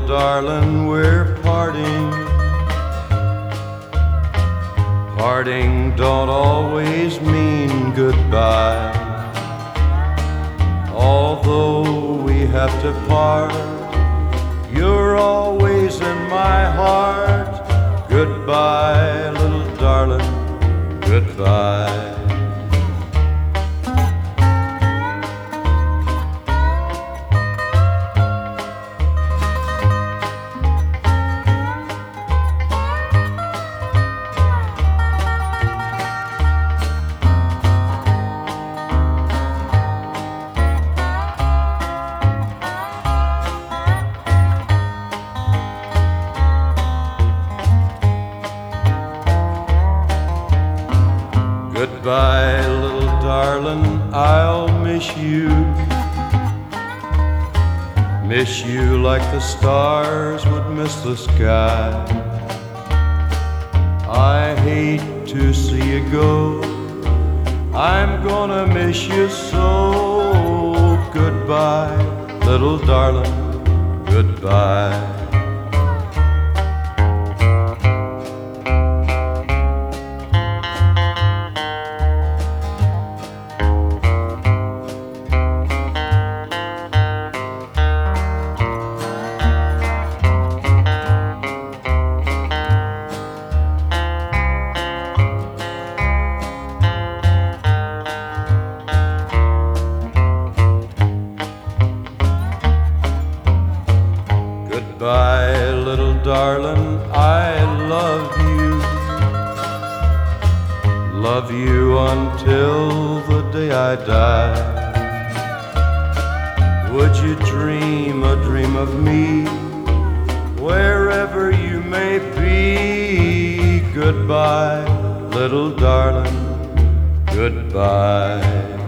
darling, we're parting. Parting don't always mean goodbye. Although we have to part, you're always in my heart. Goodbye, little darling, goodbye. Goodbye, little darling, I'll miss you. Miss you like the stars would miss the sky. I hate to see you go, I'm gonna miss you so. Goodbye, little darling, goodbye. Goodbye, little darling, I love you. Love you until the day I die. Would you dream a dream of me, wherever you may be? Goodbye, little darling, goodbye.